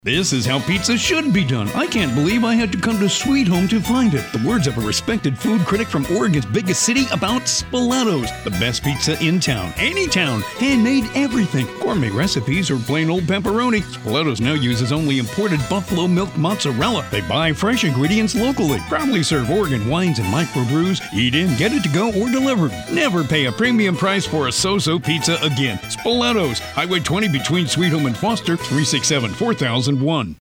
This is how pizza should be done. I can't believe I had to come to Sweet Home to find it. The words of a respected food critic from Oregon's biggest city about Spilato's. The best pizza in town. Any town. Handmade everything. Gourmet recipes or plain old pepperoni. Spilato's now uses only imported buffalo milk mozzarella. They buy fresh ingredients locally. Proudly serve Oregon wines and microbrews. Eat in, get it to go, or delivered. Never pay a premium price for a so-so pizza again. Spilato's. Highway 20 between Sweet Home and Foster. 367-4001.